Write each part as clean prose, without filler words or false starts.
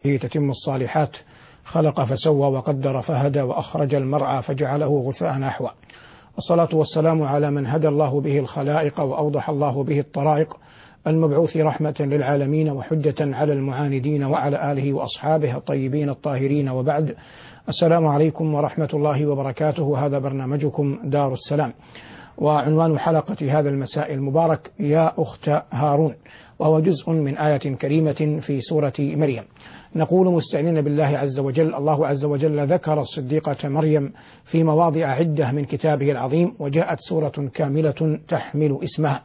تتم الصالحات، خلق فسوى وقدر فهدى وأخرج المرعى فجعله غثاء نحوا. والصلاة والسلام على من هدى الله به الخلائق وأوضح الله به الطرائق، المبعوث رحمة للعالمين وحجة على المعاندين، وعلى آله وأصحابه الطيبين الطاهرين، وبعد. السلام عليكم ورحمة الله وبركاته. هذا برنامجكم دار السلام، وعنوان حلقة هذا المساء المبارك يا أخت هارون، وهو جزء من آية كريمة في سورة مريم. نقول مستعينين بالله عز وجل: الله عز وجل ذكر الصديقة مريم في مواضع عدة من كتابه العظيم، وجاءت سورة كاملة تحمل اسمها.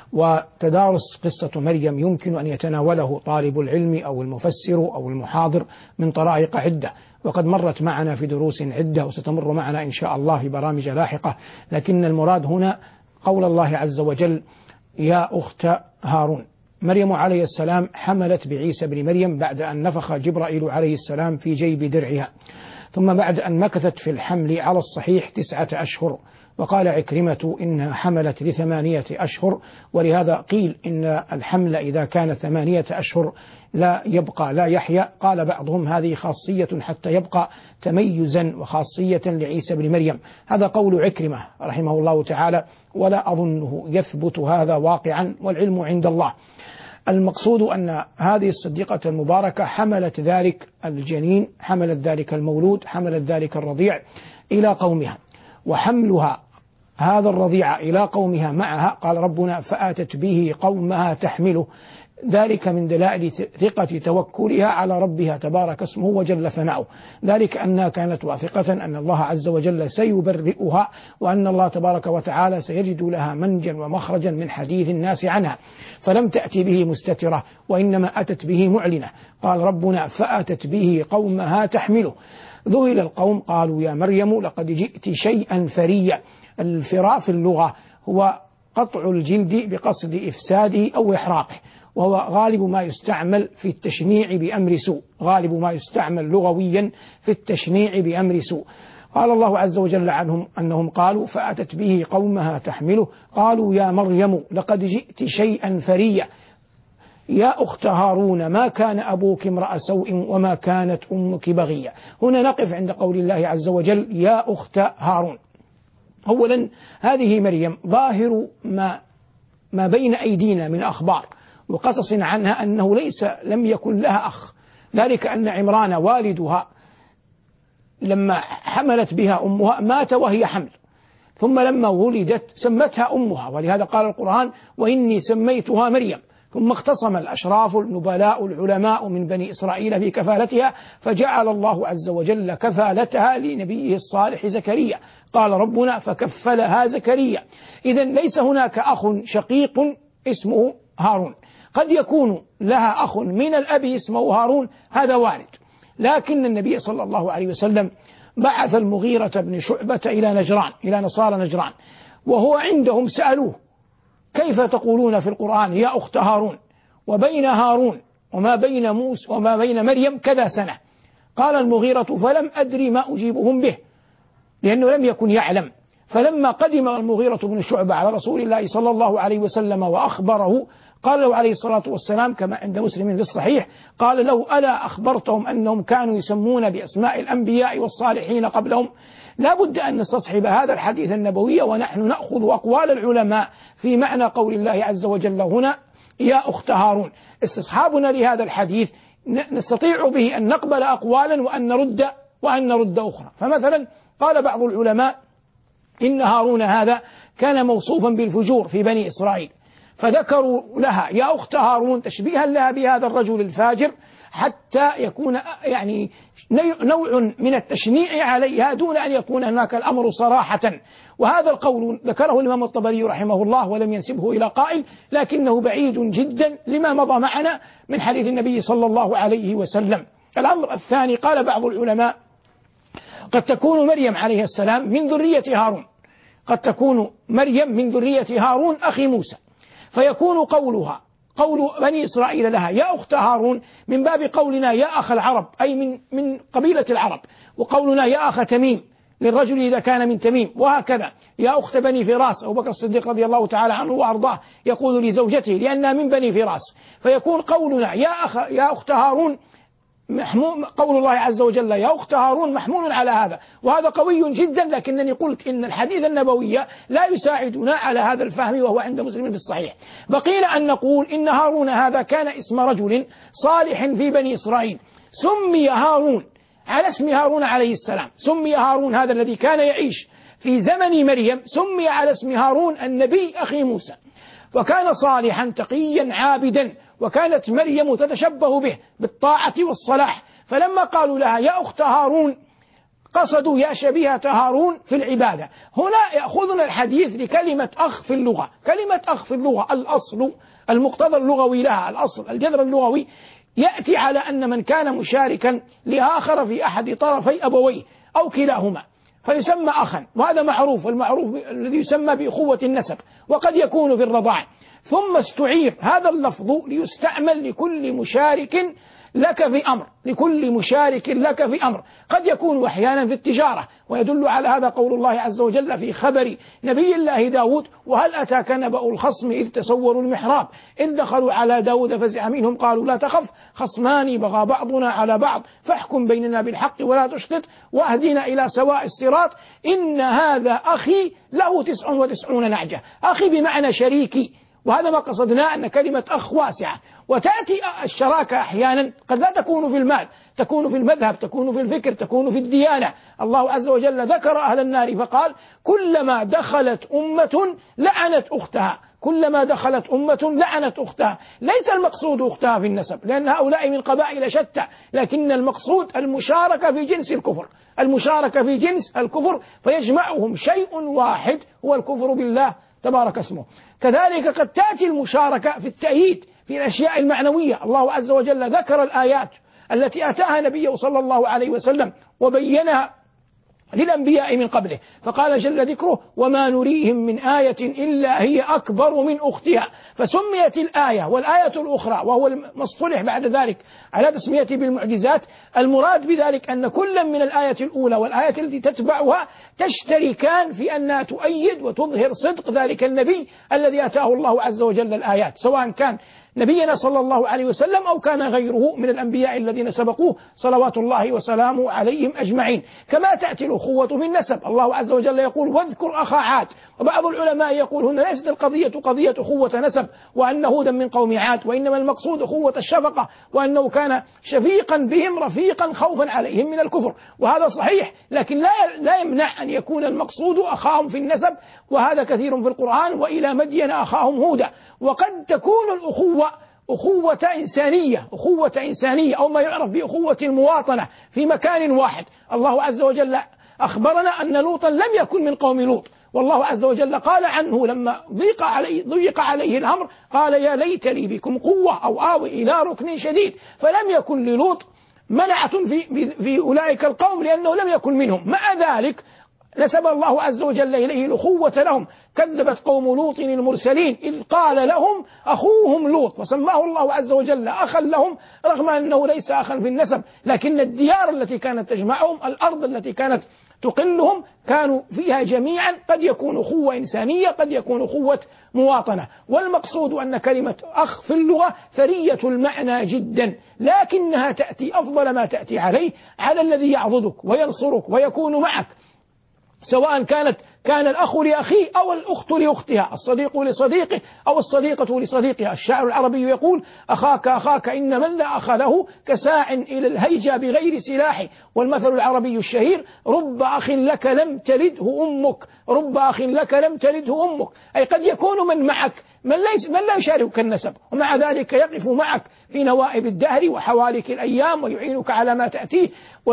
وتدارس قصة مريم يمكن أن يتناوله طالب العلم أو المفسر أو المحاضر من طرائق عدة، وقد مرت معنا في دروس عدة وستمر معنا إن شاء الله في برامج لاحقة، لكن المراد هنا قول الله عز وجل يا أخت هارون. مريم عليه السلام حملت بعيسى بن مريم بعد أن نفخ جبرائيل عليه السلام في جيب درعها، ثم بعد أن مكثت في الحمل على الصحيح 9 أشهر، وقال عكرمة إنها حملت ل8 أشهر، ولهذا قيل إن الحمل إذا كان 8 أشهر لا يبقى لا يحيا. قال بعضهم هذه خاصية حتى يبقى تميزا وخاصية لعيسى بن مريم، هذا قول عكرمة رحمه الله تعالى، ولا أظنه يثبت هذا واقعا، والعلم عند الله. المقصود أن هذه الصديقة المباركة حملت ذلك الجنين، حملت ذلك المولود، حملت ذلك الرضيع إلى قومها، وحملها هذا الرضيع إلى قومها معها قال ربنا فآتت به قومها تحمله، ذلك من دلائل ثقة توكلها على ربها تبارك اسمه وجل ثناؤه، ذلك أنها كانت واثقة أن الله عز وجل سيبرئها، وأن الله تبارك وتعالى سيجد لها منجا ومخرجا من حديث الناس عنها، فلم تأتي به مستترة وإنما أتت به معلنة. قال ربنا فآتت به قومها تحمله. ذهل القوم قالوا يا مريم لقد جئت شيئا فريا. الفراء في اللغة هو قطع الجلد بقصد إفساده أو إحراقه، وهو غالب ما يستعمل في التشنيع بأمر سوء، غالب ما يستعمل لغويا في التشنيع بأمر سوء. قال الله عز وجل عنهم أنهم قالوا فأتت به قومها تحمله، قالوا يا مريم لقد جئت شيئا فريا يا أخت هارون ما كان أبوك امرأ سوء وما كانت أمك بغيا. هنا نقف عند قول الله عز وجل يا أخت هارون. أولا هذه مريم ظاهر ما بين أيدينا من أخبار وقصص عنها أنه لم يكن لها أخ، ذلك أن عمران والدها لما حملت بها أمها مات وهي حمل، ثم لما ولدت سمتها أمها، ولهذا قال القرآن وإني سميتها مريم. ثم اختصم الأشراف النبلاء العلماء من بني إسرائيل في كفالتها، فجعل الله عز وجل كفالتها لنبيه الصالح زكريا، قال ربنا فكفلها زكريا. إذن ليس هناك أخ شقيق اسمه هارون، قد يكون لها أخ من الأب اسمه هارون، هذا وارد، لكن النبي صلى الله عليه وسلم بعث المغيرة بن شعبة إلى نجران، إلى نصارى نجران، وهو عندهم سألوه كيف تقولون في القرآن يا أخت هارون وبين هارون وما بين موسى وما بين مريم كذا سنة؟ قال المغيرة فلم أدري ما أجيبهم به، لأنه لم يكن يعلم. فلما قدم المغيرة بن شعبة على رسول الله صلى الله عليه وسلم وأخبره، قال له عليه الصلاة والسلام كما عند مسلم في الصحيح، قال له ألا أخبرتهم أنهم كانوا يسمون بأسماء الأنبياء والصالحين قبلهم؟ لا بد أن نستصحب هذا الحديث النبوي، ونحن نأخذ أقوال العلماء في معنى قول الله عز وجل هنا يا أخت هارون. استصحابنا لهذا الحديث نستطيع به أن نقبل أقوالا وأن نرد أخرى. فمثلا قال بعض العلماء إن هارون هذا كان موصوفا بالفجور في بني إسرائيل، فذكروا لها يا أخت هارون تشبيها لها بهذا الرجل الفاجر، حتى يكون يعني نوع من التشنيع عليها دون أن يكون هناك الأمر صراحة. وهذا القول ذكره الإمام الطبري رحمه الله ولم ينسبه إلى قائل، لكنه بعيد جدا لما مضى معنا من حديث النبي صلى الله عليه وسلم. الأمر الثاني قال بعض العلماء قد تكون مريم عليه السلام من ذرية هارون، قد تكون مريم من ذرية هارون أخي موسى، فيكون قولها قول بني إسرائيل لها يا أخت هارون من باب قولنا يا أخ العرب، أي من قبيلة العرب، وقولنا يا أخ تميم للرجل إذا كان من تميم، وهكذا يا أخت بني فراس. أبو بكر الصديق رضي الله تعالى عنه وأرضاه يقول لزوجته لأنها من بني فراس، فيكون قولنا يا أخت هارون قول الله عز وجل يا أخت هارون محمول على هذا، وهذا قوي جدا، لكنني قلت إن الحديث النبوي لا يساعدنا على هذا الفهم، وهو عند مسلم في الصحيح. بقينا أن نقول إن هارون هذا كان اسم رجل صالح في بني إسرائيل، سمي هارون على اسم هارون عليه السلام. سمي هارون هذا الذي كان يعيش في زمن مريم، سمي على اسم هارون النبي أخي موسى، وكان صالحا تقيا عابدا، وكانت مريم تتشبه به بالطاعة والصلاح. فلما قالوا لها يا أخت هارون قصدوا يا شبيهة هارون في العبادة. هنا يأخذنا الحديث لكلمة أخ في اللغة. كلمة أخ في اللغة الأصل المقتضى اللغوي لها، الأصل الجذر اللغوي يأتي على أن من كان مشاركا لآخر في أحد طرفي أبويه أو كلاهما فيسمى أخا، وهذا معروف، والمعروف الذي يسمى بأخوة النسب، وقد يكون في الرضاعة. ثم استعير هذا اللفظ ليستعمل لكل مشارك لك في أمر، لكل مشارك لك في أمر، قد يكون أحيانا في التجارة. ويدل على هذا قول الله عز وجل في خبر نبي الله داود: وهل أتاك نبأ الخصم إذ تسوروا المحراب إذ دخلوا على داود فزع منهم قالوا لا تخف خصمان بغى بعضنا على بعض فاحكم بيننا بالحق ولا تشطط واهدنا إلى سواء الصراط إن هذا أخي له 99 نعجة. أخي بمعنى شريكي، وهذا ما قصدناه، أن كلمة أخ واسعة. وتأتي الشراكة أحيانا قد لا تكون في المال، تكون في المذهب، تكون في الفكر، تكون في الديانة. الله عز وجل ذكر أهل النار فقال: كلما دخلت أمة لعنت أختها، كلما دخلت أمة لعنت أختها. ليس المقصود أختها في النسب، لأن هؤلاء من قبائل شتى، لكن المقصود المشاركة في جنس الكفر، المشاركة في جنس الكفر، فيجمعهم شيء واحد هو الكفر بالله تبارك اسمه. كذلك قد تأتي المشاركة في التأييد في الأشياء المعنوية. الله عز وجل ذكر الآيات التي أتاها نبيه صلى الله عليه وسلم وبينها للأنبياء من قبله، فقال جل ذكره: وما نريهم من آية إلا هي أكبر من أختها. فسميت الآية والآية الأخرى، وهو ما اصطلح بعد ذلك على تسميته بالمعجزات. المراد بذلك أن كل من الآية الأولى والآية التي تتبعها تشتركان في أنها تؤيد وتظهر صدق ذلك النبي الذي أتاه الله عز وجل الآيات، سواء كان نبينا صلى الله عليه وسلم أو كان غيره من الأنبياء الذين سبقوه صلوات الله وسلامه عليهم أجمعين. كما تأتي الأخوة في النسب، الله عز وجل يقول: واذكر أخا عاد. وبعض العلماء يقول هنا ليست القضية قضية أخوة نسب وأن هودا من قوم عاد، وإنما المقصود أخوة الشفقة، وأنه كان شفيقا بهم رفيقا خوفا عليهم من الكفر. وهذا صحيح، لكن لا يمنع أن يكون المقصود أخاهم في النسب، وهذا كثير في القرآن: وإلى مدين أخاهم هودا. وقد تكون الأخوة أخوة إنسانية أو ما يعرف بأخوة المواطنة في مكان واحد. الله عز وجل أخبرنا أن لوطا لم يكن من قوم لوط، والله عز وجل قال عنه لما ضيق عليه الأمر قال: يا ليت لي بكم قوة أو آوي إلى ركن شديد. فلم يكن للوط منعة في أولئك القوم لأنه لم يكن منهم. مع ذلك نسب الله عز وجل إليه الأخوة لهم. كذبت قوم لوط المرسلين إذ قال لهم أخوهم لوط، وسماه الله عز وجل أخا لهم رغم أنه ليس أخا في النسب، لكن الديار التي كانت تجمعهم، الأرض التي كانت تقلهم، كانوا فيها جميعا. قد يكون أخوة إنسانية، قد يكون أخوة مواطنة. والمقصود أن كلمة أخ في اللغة ثرية المعنى جدا، لكنها تأتي أفضل ما تأتي عليه على الذي يعضدك وينصرك ويكون معك، سواء كان الأخ لأخيه أو الأخت لأختها، الصديق لصديقه أو الصديقة لصديقها. الشاعر العربي يقول: أخاك إن من لا أخ له كساع إلى الهيجا بغير سلاح. والمثل العربي الشهير: رب أخ لك لم تلده أمك، رب أخ لك لم تلده أمك. أي قد يكون من معك من لا يشاركك النسب، ومع ذلك يقف معك في نوائب الدهر وحوالك الأيام ويعينك على ما تأتيه.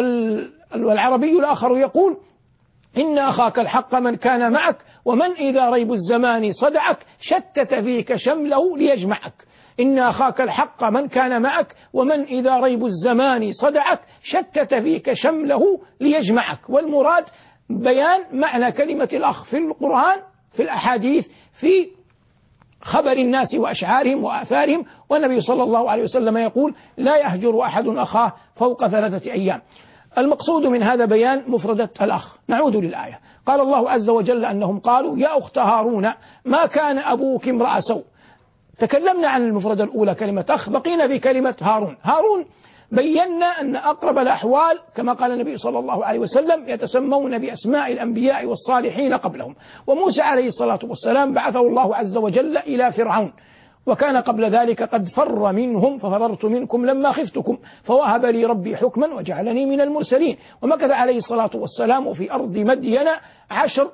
والعربي الآخر يقول: إن أخاك الحق من كان معك ومن إذا ريب الزمان صدعك شتت فيك شمله ليجمعك. إن أخاك الحق من كان معك ومن إذا ريب الزمان صدعك شتت فيك شمله ليجمعك. والمراد بيان معنى كلمة الأخ في القرآن، في الأحاديث، في خبر الناس وأشعارهم وآثارهم. والنبي صلى الله عليه وسلم يقول: لا يهجر أحد أخاه فوق 3 أيام. المقصود من هذا بيان مفردة الأخ. نعود للآية. قال الله عز وجل أنهم قالوا: يا أخت هارون ما كان أبوك امرأ سوء. تكلمنا عن المفردة الأولى كلمة أخ، بقينا في كلمة هارون. هارون بينا أن أقرب الأحوال كما قال النبي صلى الله عليه وسلم يتسمون بأسماء الأنبياء والصالحين قبلهم. وموسى عليه الصلاة والسلام بعثه الله عز وجل إلى فرعون، وكان قبل ذلك قد فر منهم ففررت منكم لما خفتكم فوهب لي ربي حكما وجعلني من المرسلين. ومكث عليه الصلاة والسلام في أرض مدين 10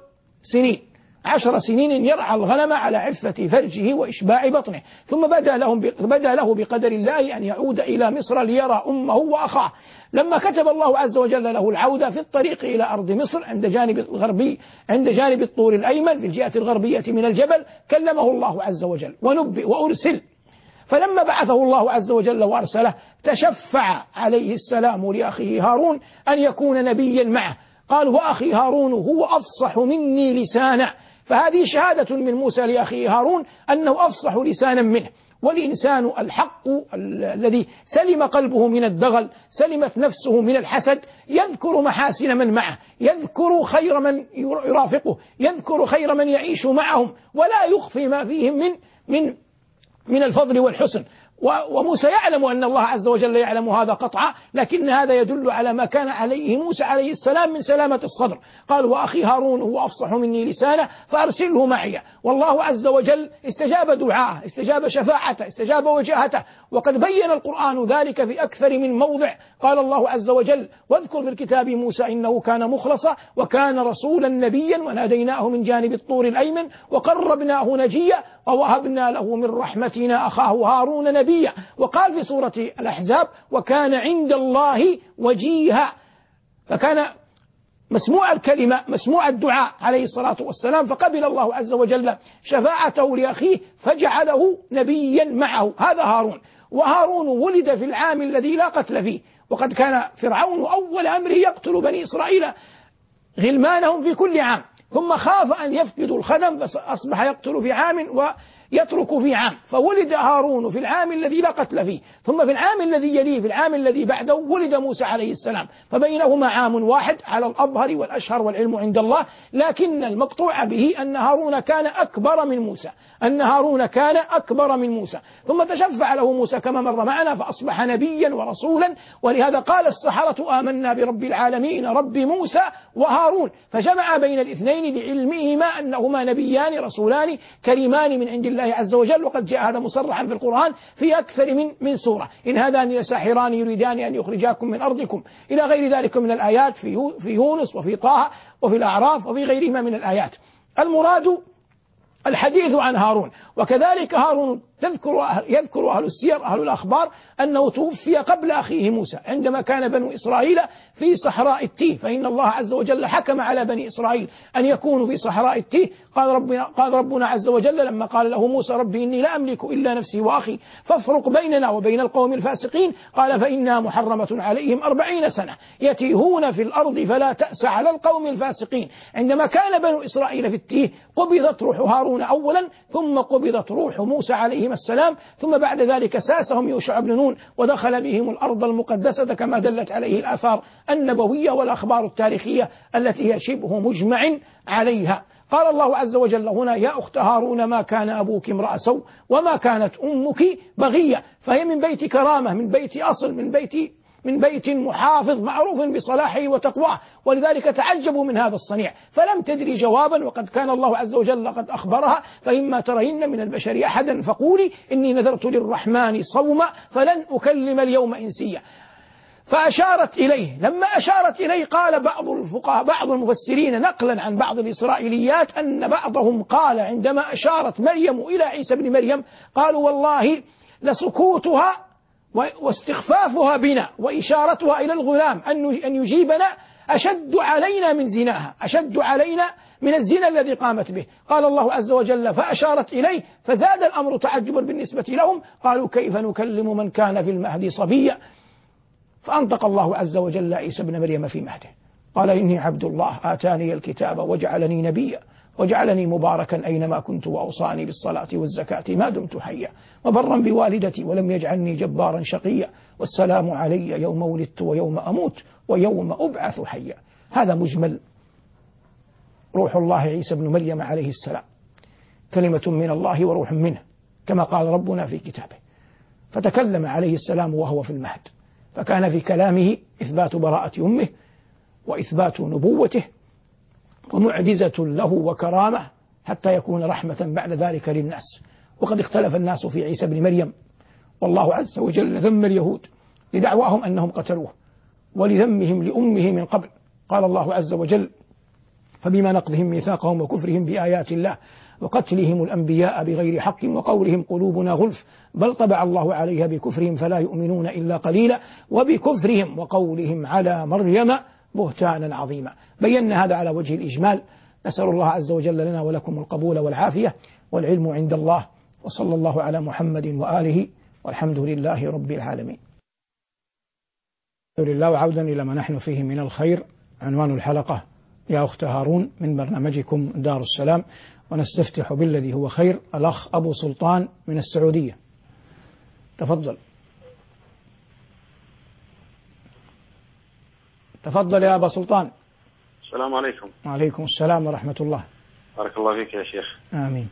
سنين يرعى الغنم على عفة فرجه وإشباع بطنه، ثم بدا له بقدر الله أن يعود إلى مصر ليرى أمه وأخاه. لما كتب الله عز وجل له العودة في الطريق إلى أرض مصر عند جانب الطور الأيمن في الجهة الغربية من الجبل كلمه الله عز وجل ونبئ وأرسل. فلما بعثه الله عز وجل وأرسله تشفع عليه السلام لأخيه هارون أن يكون نبيا معه، قال وأخي هارون هو أفصح مني لسانا. فهذه شهادة من موسى لأخيه هارون أنه أفصح لسانا منه. والإنسان الحق الذي سلم قلبه من الدغل، سلمت نفسه من الحسد، يذكر محاسن من معه، يذكر خير من يرافقه، يذكر خير من يعيش معهم، ولا يخفي ما فيهم من الفضل والحسن. وموسى يعلم أن الله عز وجل يعلم هذا قطعا، لكن هذا يدل على ما كان عليه موسى عليه السلام من سلامة الصدر. قال وأخي هارون هو أفصح مني لسانا فأرسله معي. والله عز وجل استجاب دعاءه، استجاب شفاعته، استجاب وجاهته، وقد بين القرآن ذلك في أكثر من موضع. قال الله عز وجل واذكر في الكتاب موسى إنه كان مخلصا وكان رسولا نبيا وناديناه من جانب الطور الأيمن وقربناه نجيا ووهبنا له من رحمتنا أخاه هارون نبيا. وقال في سورة الأحزاب وكان عند الله وجيها، فكان مسموع الكلمة مسموع الدعاء عليه الصلاة والسلام، فقبل الله عز وجل شفاعته لأخيه فجعله نبيا معه. هذا هارون. وهارون ولد في العام الذي لا قتل فيه، وقد كان فرعون أول أمره يقتل بني إسرائيل غلمانهم في كل عام، ثم خاف أن يفقدوا الخدم فأصبح يقتل في عام ويترك في عام، فولد هارون في العام الذي لا قتل فيه، ثم في العام الذي يليه في العام الذي بعده ولد موسى عليه السلام، فبينهما عام واحد على الأظهر والأشهر والعلم عند الله. لكن المقطوع به أن هارون كان أكبر من موسى، ثم تشفع له موسى كما مر معنا فأصبح نبيا ورسولا. ولهذا قال السحرة آمنا برب العالمين رب موسى وهارون، فجمع بين الاثنين لعلمهما أنهما نبيان رسولان كريمان من عند الله عز وجل. وقد جاء هذا مصرحا في القرآن في أكثر من سورة، إن هذان لساحران يريدان أن يخرجاكم من أرضكم إلى غير ذلك من الآيات في يونس وفي طه وفي الأعراف وفي غيرهما من الآيات. المراد الحديث عن هارون. وكذلك هارون يذكر أهل السير أهل الأخبار أنه توفي قبل أخيه موسى عندما كان بنو إسرائيل في صحراء التيه، فإن الله عز وجل حكم على بني إسرائيل أن يكونوا في صحراء التيه. قال ربنا عز وجل لما قال له موسى ربي إني لا أملك إلا نفسي وأخي فافرق بيننا وبين القوم الفاسقين، قال فإنها محرمة عليهم 40 سنة يتيهون في الأرض فلا تأس على القوم الفاسقين. عندما كان بنو إسرائيل في التيه قبضت روح هارون أولا، ثم قبضت روح موسى عليهما السلام، ثم بعد ذلك ساسهم يوشع بن نون ودخل بهم الأرض المقدسة كما دلت عليه الآثار النبوية والأخبار التاريخية التي هي شبه مجمع عليها. قال الله عز وجل هنا يا أخت هارون ما كان أبوك امرأ سوء وما كانت أمك بغية، فهي من بيت كرامة، من بيت أصل، من بيت محافظ معروف بصلاحه وتقواه، ولذلك تعجبوا من هذا الصنيع. فلم تدري جوابا، وقد كان الله عز وجل قد أخبرها فإما ترين من البشر أحدا فقولي إني نذرت للرحمن صوما فلن أكلم اليوم إنسيا. فأشارت إليه، لما أشارت إليه قال بعض المفسرين نقلا عن بعض الإسرائيليات أن بعضهم قال عندما أشارت مريم إلى عيسى بن مريم قالوا والله لسكوتها واستخفافها بنا وإشارتها إلى الغلام أن يجيبنا أشد علينا من زناها، أشد علينا من الزنا الذي قامت به. قال الله عز وجل فأشارت إليه، فزاد الأمر تعجبا بالنسبة لهم، قالوا كيف نكلم من كان في المهد صبيا. فأنطق الله عز وجل عيسى بن مريم في مهده قال إني عبد الله آتاني الكتاب وجعلني نبيا وجعلني مباركا أينما كنت وأوصاني بالصلاة والزكاة ما دمت حيا وبرا بوالدتي ولم يجعلني جبارا شقيا والسلام علي يوم ولدت ويوم أموت ويوم أبعث حيا. هذا مجمل روح الله عيسى بن مريم عليه السلام، كلمة من الله وروح منه كما قال ربنا في كتابه. فتكلم عليه السلام وهو في المهد، فكان في كلامه إثبات براءة أمه وإثبات نبوته ومعجزة له وكرامة حتى يكون رحمة بعد ذلك للناس. وقد اختلف الناس في عيسى بن مريم، والله عز وجل ذم اليهود لدعواهم أنهم قتلوه ولذمهم لأمه من قبل. قال الله عز وجل: فبما نقضهم ميثاقهم وكفرهم بآيات الله وقتلهم الأنبياء بغير حق وقولهم قلوبنا غلف بل طبع الله عليها بكفرهم فلا يؤمنون إلا قليلا وبكفرهم وقولهم على مريم بهتانا عظيما. بينا هذا على وجه الإجمال. نسأل الله عز وجل لنا ولكم القبول والعافية، والعلم عند الله، وصلى الله على محمد وآله، والحمد لله رب العالمين. الحمد لله. وعودا إلى ما نحن فيه من الخير، عنوان الحلقة يا أخت هارون من برنامجكم دار السلام، ونستفتح بالذي هو خير. الأخ أبو سلطان من السعودية، تفضل. تفضل يا أبا سلطان. السلام عليكم. وعليكم السلام ورحمة الله. بارك الله فيك يا شيخ. آمين.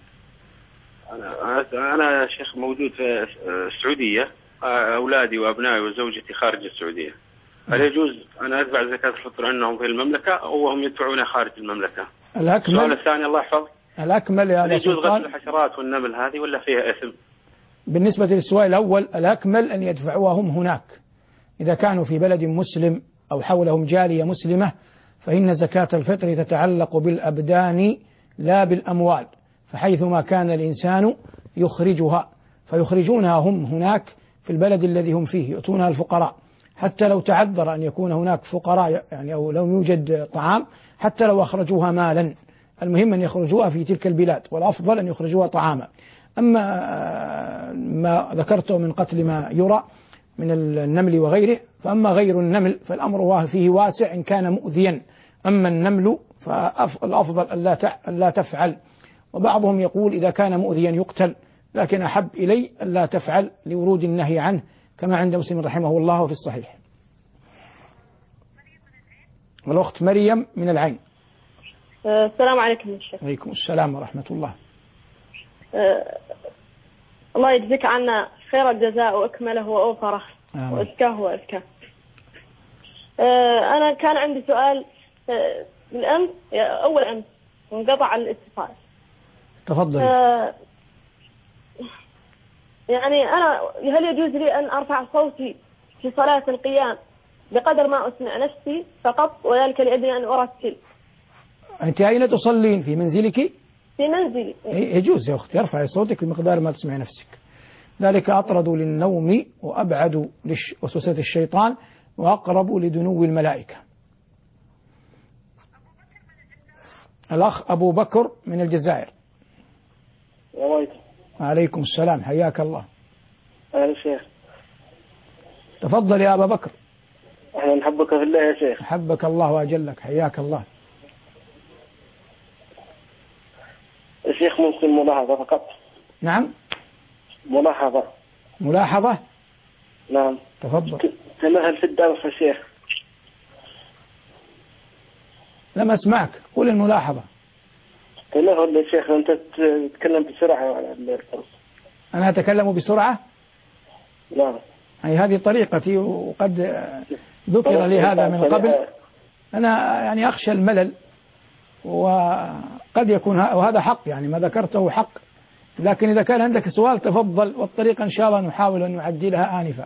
أنا شيخ موجود في السعودية، أولادي وأبنائي وزوجتي خارج السعودية. هل يجوز أن أدفع زكاة الفطر أنهم في المملكة أو هم يدفعونها خارج المملكة؟ السؤال الثاني الله يحفظ، الأكمل يا أبا سلطان، يجوز غسل الحشرات والنمل هذه ولا فيها إثم؟ بالنسبة للسؤال الأول، الأكمل أن يدفعوها هم هناك. إذا كانوا في بلد مسلم أو حولهم جالية مسلمة فإن زكاة الفطر تتعلق بالأبدان لا بالأموال، فحيثما كان الإنسان يخرجها فيخرجونها هم هناك في البلد الذي هم فيه، يؤتونها الفقراء، حتى لو تعذر أن يكون هناك فقراء يعني أو لو يوجد طعام، حتى لو أخرجوها مالا، المهم أن يخرجوها في تلك البلاد، والأفضل أن يخرجوها طعاما. أما ما ذكرته من قتل ما يرى من النمل وغيره، فأما غير النمل فالأمر فيه واسع إن كان مؤذيا، أما النمل فالأفضل ألا تفعل. وبعضهم يقول إذا كان مؤذيا يقتل، لكن أحب إلي ألا تفعل لورود النهي عنه كما عند مسلم رحمه الله في الصحيح. والأخت مريم من العين. السلام عليكم يا شيخ. وعليكم السلام ورحمة الله. الله يجزيك عنا خير الجزاء وأكمله وأوفره وأزكاه وأزكاه. أنا كان عندي سؤال بالأمس، أول أمس انقطع الاتصال. تفضل. يعني أنا هل يجوز لي أن أرفع صوتي في صلاة القيام بقدر ما أسمع نفسي فقط، وذلك لأجل أن أرتل؟ أنت أين تصلين؟ في منزلك؟ في منزلي. يجوز يا أختي ارفعي صوتك بمقدار ما تسمعي نفسك، ذلك أطرد للنوم وأبعد لوسوسة الشيطان وأقرب لدنو الملائكة. الأخ أبو بكر من الجزائر. وعليكم السلام، حياك الله. أهلا شيخ. تفضل يا أبا بكر. أهلا، نحبك في الله يا شيخ. حبك الله وأجلك، حياك الله. يا شيخ ممكن ملاحظة فقط؟ نعم. ملاحظة. نعم. تفضل. تمهل في الدرس يا شيخ. لم أسمعك، قول الملاحظة. تمهل يا شيخ، أنت تتكلم بسرعة على الدرس. أنا أتكلم بسرعة؟ نعم. أي هذه طريقتي، وقد ذكر لي هذا من قبل. أنا يعني أخشى الملل، وقد يكون وهذا حق، يعني ما ذكرته حق، لكن إذا كان عندك سؤال تفضل، والطريقة إن شاء الله نحاول أن نعدلها آنفا.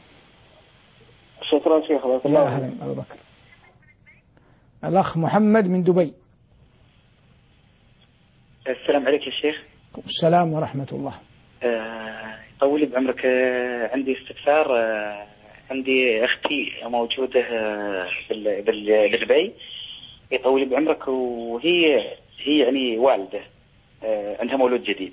شكرا شيخ. يا أهلا أبو بكر. الأخ محمد من دبي. السلام عليك يا شيخ. السلام ورحمة الله. طولي بعمرك، عندي استفسار. عندي أختي موجودة بالدبي، يطولي بعمرك، وهي يعني والدة، عندها مولود جديد.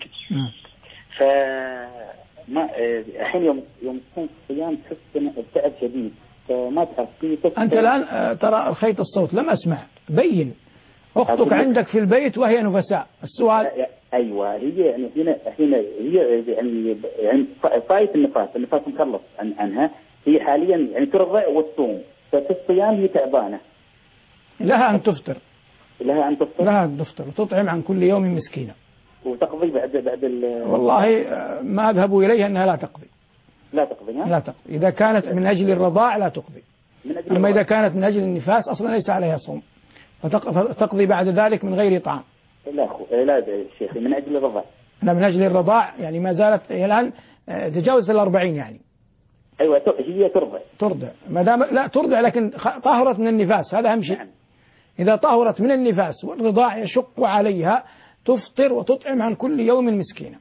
فما الحين يوم تكون صيام تحس بتعب شديد، فما تعرف أنت الآن ترى الخيط الصوت لم أسمع. بين أختك عندك في البيت وهي نفساء. السؤال أيوة، هي يعني هنا هي يعني فايت النفاس مخلص عنها، هي حاليا يعني ترضع وتصوم، ففي الصيام هي تعبانة. لها أن تفطر. لها أن تفطر وتطعم عن كل يوم مسكينا. وتقضي بعد والله ما أذهب إليها أنها لا تقضي. لا تقضي. لا تقضي إذا كانت من أجل الرضاع لا تقضي. أما إذا كانت من أجل النفاس أصلا ليس عليها صوم، فتقضي بعد ذلك من غير إطعام. لا شيخي من أجل الرضاع. لا من أجل الرضاع يعني ما زالت هي الآن تجاوزت 40 يعني. أيوة هي ترضع ما دام لا ترضع لكن طهرت من النفاس، هذا أهم شيء. نعم. إذا طهرت من النفاس والرضاع يشق عليها تفطر وتطعم عن كل يوم مسكينا.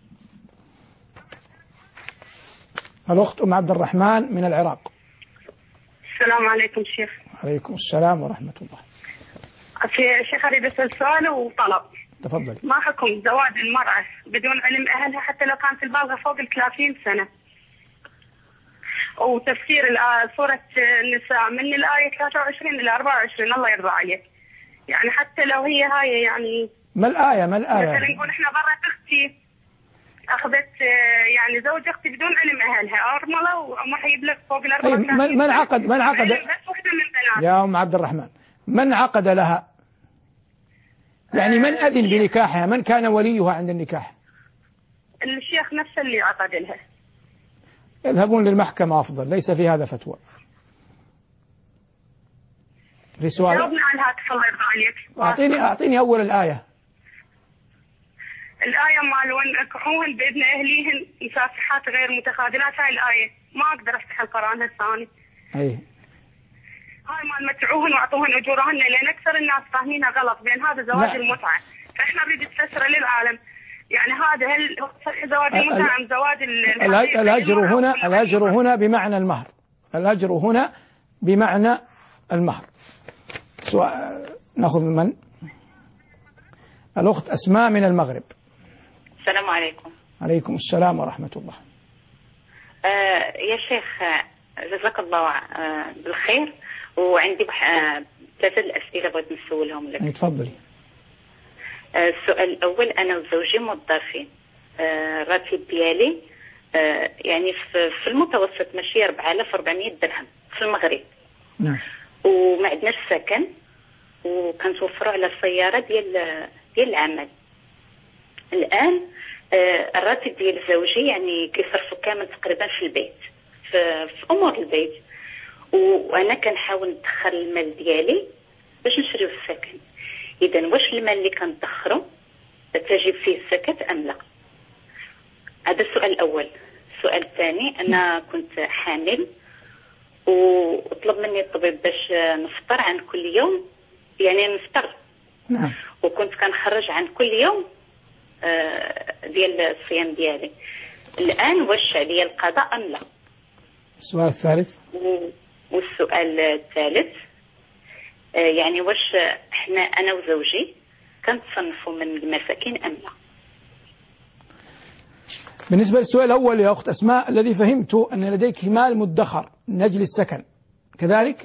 الأخت أم عبد الرحمن من العراق. السلام عليكم شيخ. عليكم السلام ورحمة الله. شيخ أريد أسأل سؤال وطلب. تفضلي. ما حكم زواج المرأة بدون علم أهلها حتى لو كانت البالغة فوق 30 سنة؟ وتفسير سورة النساء من الآية 23 إلى 24 الله يرضى عليك. يعني حتى لو هي هاي يعني ما الآية مثلا نقول إحنا برا أختي أخذت يعني زوج أختي بدون علم أهلها أرملة وما حيبلغ فوق 34. من عقد بس واحدة من بنات. يا أم عبد الرحمن من عقد لها؟ يعني من أذن بنكاحها؟ من كان وليها عند النكاح؟ الشيخ نفسه اللي عقد لها. يذهبون للمحكمة أفضل، ليس في هذا فتوى. في سؤال جاوبنا عن هاتف الله يرضى عليك. أعطيني أول الآية. الآية مال وانكحوهن بإذن أهليهن مسافحات غير متخاذلات، هاي الآية ما أقدر أفتح القرآن هالثاني. أي هاي مال متعوهن واعطوهن أجورهن، لأن أكثر الناس فاهمينها غلط بين هذا زواج المتعة، فإحنا نريد نفسره للعالم. يعني هذا هل زواج المتعة أم زواج الأجر هنا بمعنى المهر. الأجر هنا بمعنى المهر. نأخذ من؟ الأخت أسماء من المغرب. السلام عليكم. عليكم السلام ورحمة الله. يا شيخ جزاك الله بالخير، وعندي 3 أسئلة بغيت نسولهم لك. تفضلي. السؤال الأول، أنا وزوجي موظفين، الراتب ديالي يعني في المتوسط ماشي 4400 درهم في المغرب. نعم. وما عندناش سكن، وكنتوفروا على السيارة ديال العمل. الآن الراتب ديال زوجي يعني كيصرفوا كامل تقريبا في البيت، في أمور البيت، وأنا كنحاول ندخل المال ديالي باش نشريو السكن. إذا واش المال اللي كندخرو تجيب فيه الزكاة أم لا؟ هذا السؤال الأول. السؤال الثاني، أنا كنت حامل وطلب مني الطبيب باش نفطر عن كل يوم، يعني نفطر. نعم. وكنت كنخرج عن كل يوم ديال الصيام ديالي. الآن واش عليا القضاء أم لا؟ السؤال الثالث. والسؤال الثالث يعني واش احنا أنا وزوجي كنتصنفوا من المساكين أم لا؟ بالنسبة للسؤال الأول يا أخت أسماء، الذي فهمته أن لديك مال مدخر من أجل السكن، كذلك؟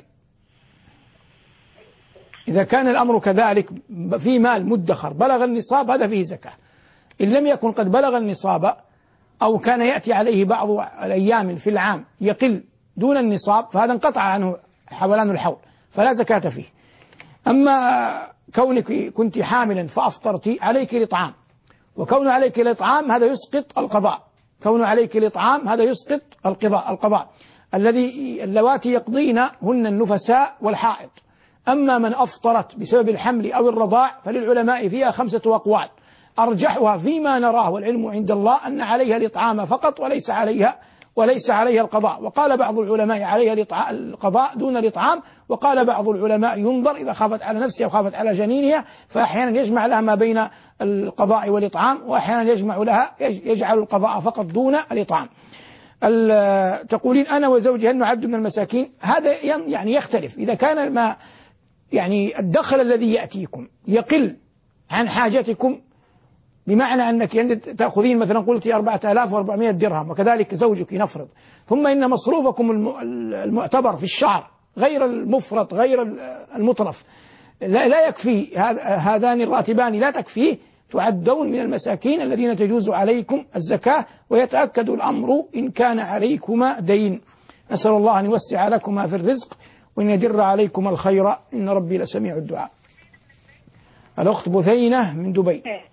إذا كان الأمر كذلك في مال مدخر بلغ النصاب هذا فيه زكاة. إن لم يكن قد بلغ النصاب أو كان يأتي عليه بعض الأيام في العام يقل دون النصاب فهذا انقطع عنه حولان الحول فلا زكاة فيه. أما كونك كنت حاملا فأفطرت عليك الإطعام، وكون عليك الإطعام هذا يسقط القضاء، كون عليك الإطعام هذا يسقط القضاء اللواتي يقضين هن النفساء والحائض. أما من أفطرت بسبب الحمل أو الرضاع فللعلماء فيها 5 أقوال، أرجحها فيما نراه والعلم عند الله أن عليها الإطعام فقط وليس عليها القضاء. وقال بعض العلماء عليها القضاء دون الإطعام، وقال بعض العلماء ينظر إذا خافت على نفسها وخافت على جنينها، فأحيانا يجمع لها ما بين القضاء والإطعام، وأحيانا يجعل القضاء فقط دون الإطعام. تقولين أنا وزوجي هل نعد من المساكين؟ هذا يعني يختلف. إذا كان ما يعني الدخل الذي يأتيكم يقل عن حاجتكم، بمعنى أنك تأخذين مثلا قلت 4400 درهم وكذلك زوجك نفرض، ثم إن مصروفكم المعتبر في الشهر غير المفرط غير المطرف لا يكفي، هذان الراتبان لا تكفيه، تعدون من المساكين الذين تجوز عليكم الزكاة، ويتأكد الأمر إن كان عليكما دين. نسأل الله أن يوسع لكما في الرزق وأن يدر عليكم الخير إن ربي لسميع الدعاء. الأخت بثينة من دبي.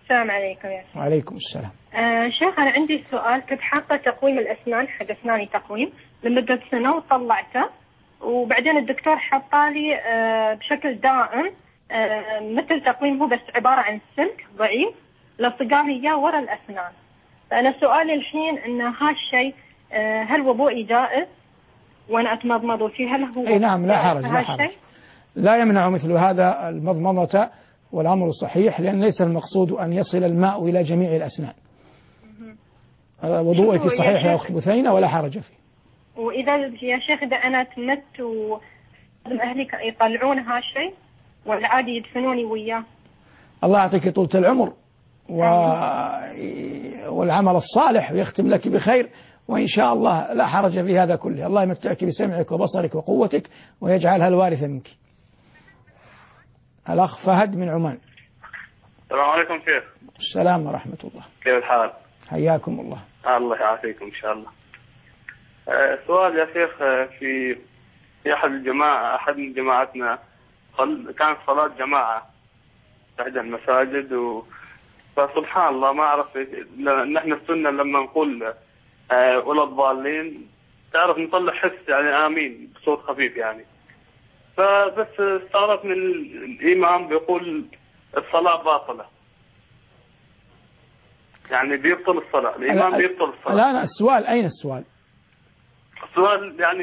السلام عليكم يا شيخ. وعليكم السلام. شيخ أنا عندي سؤال. كنت حاطة تقويم الأسنان حق أسناني تقويم لمدة سنة وطلعته، وبعدين الدكتور حطالي بشكل دائم مثل تقويم هو بس عبارة عن سلك ضعيف لصقالي إياه ورا الأسنان. فأنا سؤالي الحين إن هالشيء هل وضوئي جائز وأنا أتمضمض فيه؟ هل هو نعم لا حرج لا حرج، لا يمنع مثل هذا المضمضة والأمر صحيح، لأن ليس المقصود أن يصل الماء إلى جميع الأسنان. وضوءك صحيح يا أخت بثينة ولا حرج فيه. وإذا يا شيخ إذا أنا تمت وأهلي يطلعون هالشيء ولا عادي يدفنوني وياه؟ الله يعطيك طولة العمر والعمل الصالح ويختم لك بخير، وإن شاء الله لا حرج في هذا كله. الله يمتعك بسمعك وبصرك وقوتك ويجعلها الوارثة منك. الأخ فهد من عمان. السلام عليكم شيخ. السلام ورحمة الله. كيف الحال؟ حياكم الله. الله يعافيكم إن شاء الله. سؤال يا شيخ، في أحد من جماعتنا كانت صلاة جماعة في إحدى المساجد، فسبحان الله ما أعرف نحن السنة لما نقول ولا الضالين تعرف نطلع حس يعني آمين بصوت خفيف يعني، فبس استغربت من الإمام بيقول الصلاة باطلة، يعني بيبطل الصلاة الإمام بيبطل الصلاة. لا السؤال أين السؤال؟ السؤال يعني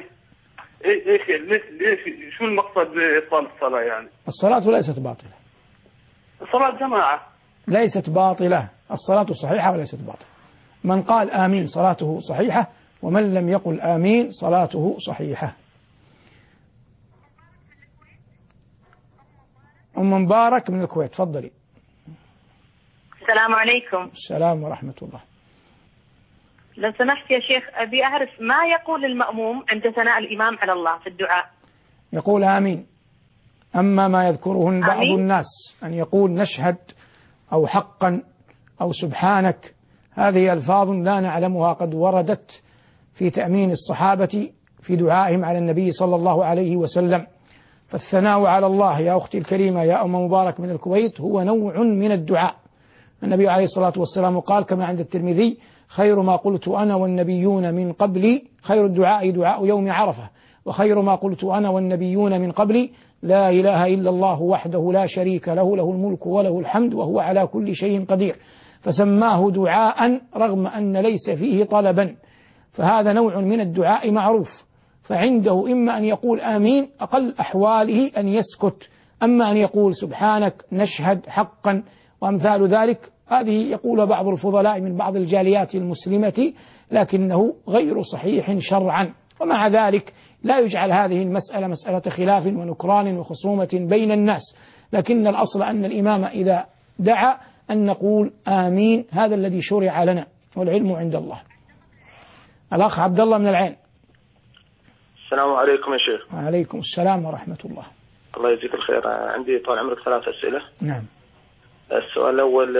ليش شو المقصد بإبطال الصلاة يعني؟ الصلاة ليست باطلة. الصلاة جماعة ليست باطلة، الصلاة صحيحة وليست باطلة. من قال آمين صلاته صحيحة، ومن لم يقل آمين صلاته صحيحة. أم مبارك من الكويت، تفضلي. السلام عليكم. السلام ورحمة الله. لو سمحت يا شيخ أبي أعرف ما يقول المأموم عند ثناء الإمام على الله في الدعاء؟ يقول آمين. أما ما يذكره بعض الناس أن يقول نشهد أو حقا أو سبحانك، هذه ألفاظ لا نعلمها قد وردت في تأمين الصحابة في دعائهم على النبي صلى الله عليه وسلم. فالثناء على الله يا أختي الكريمة يا أم مبارك من الكويت هو نوع من الدعاء. النبي عليه الصلاة والسلام قال كما عند الترمذي: خير ما قلت أنا والنبيون من قبلي، خير الدعاء دعاء يوم عرفة، وخير ما قلت أنا والنبيون من قبلي لا إله إلا الله وحده لا شريك له، له الملك وله الحمد وهو على كل شيء قدير. فسماه دعاء رغم أن ليس فيه طلبا، فهذا نوع من الدعاء معروف. فعنده إما أن يقول آمين، أقل أحواله أن يسكت، أما أن يقول سبحانك نشهد حقا وأمثال ذلك، هذه يقول بعض الفضلاء من بعض الجاليات المسلمة، لكنه غير صحيح شرعا. ومع ذلك لا يجعل هذه المسألة مسألة خلاف ونكران وخصومة بين الناس، لكن الأصل أن الإمام إذا دعا أن نقول آمين، هذا الذي شرع لنا والعلم عند الله. الأخ عبد الله من العين. السلام عليكم يا شيخ. وعليكم السلام ورحمة الله. الله يجزيك الخير. عندي طال عمرك 3 أسئلة. نعم. السؤال الأول: